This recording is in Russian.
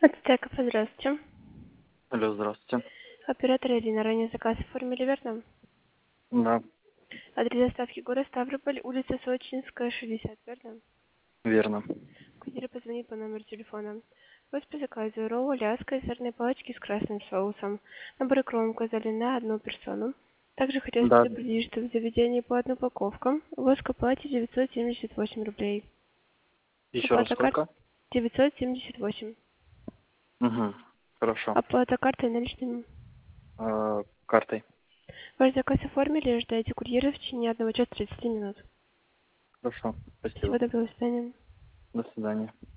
Ацтеков, здравствуйте. Алло, здравствуйте. Оператор Ирина, ранее заказ оформили, верно? Да, Адрес доставки город Ставрополь, улица Сочинская, 60, верно? верно. Курьер позвонит по номеру телефона. Вот по заказу ролл, ляска и сырные палочки с красным соусом. Набор икру указали на одну персону. Также хотелось Да, предупредить, что в заведении по одной упаковкам у к оплате 978 рублей. еще раз Оплата карт сколько? 978. Угу, хорошо. Оплата картой наличными. Картой. Ваш заказ оформили и ждайте курьера в течение 1 часа 30 минут. Хорошо, Всего спасибо. доброго, до свидания. До свидания.